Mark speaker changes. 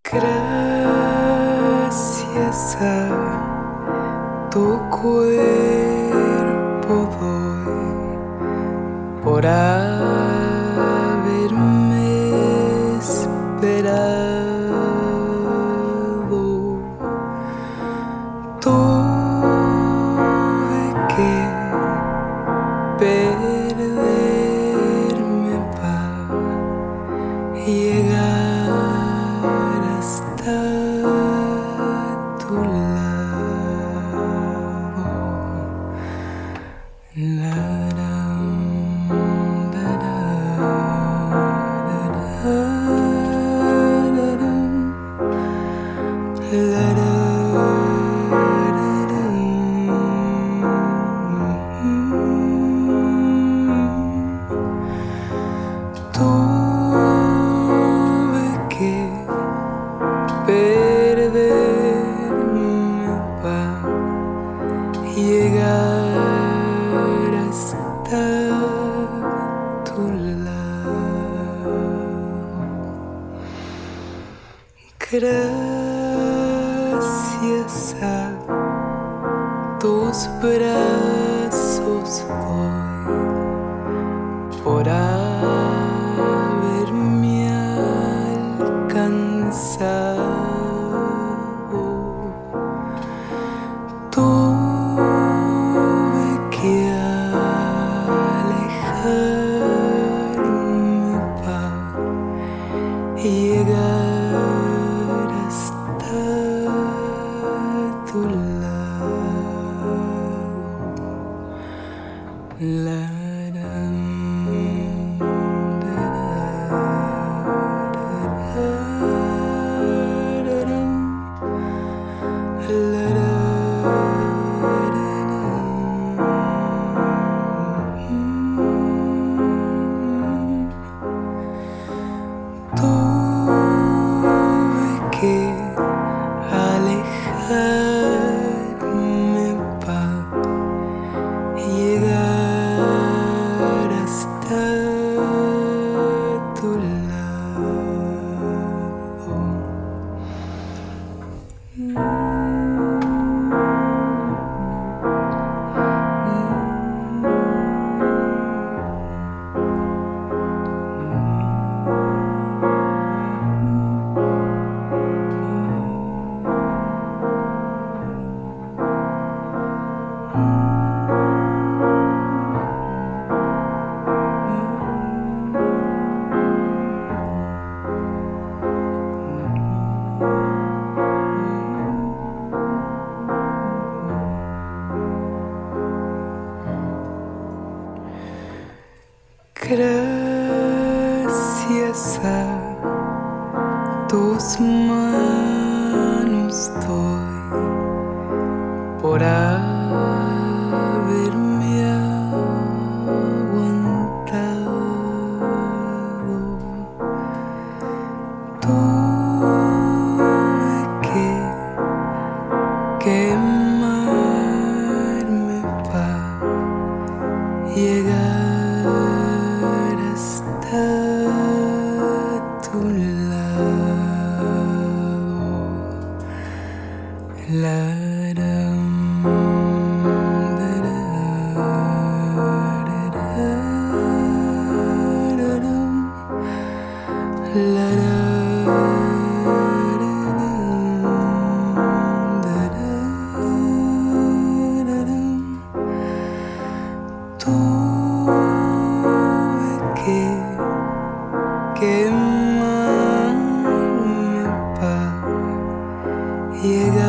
Speaker 1: Gracias a tu cuerpo doy por haberme esperado. Tuve que perderme para llegar hasta tu lado. Tuve que perderme para llegar hasta tu lado. Gracias a tus brazos doy por haberme alcanzado. Tuve que alejarme para llegar hasta tu lado. Tuve que alejarme para llegar hasta tu Gracias a tus manos doy por haberme aguantado. Tuve que quemarme para llegar hasta tu Tuve que quemarme para llegar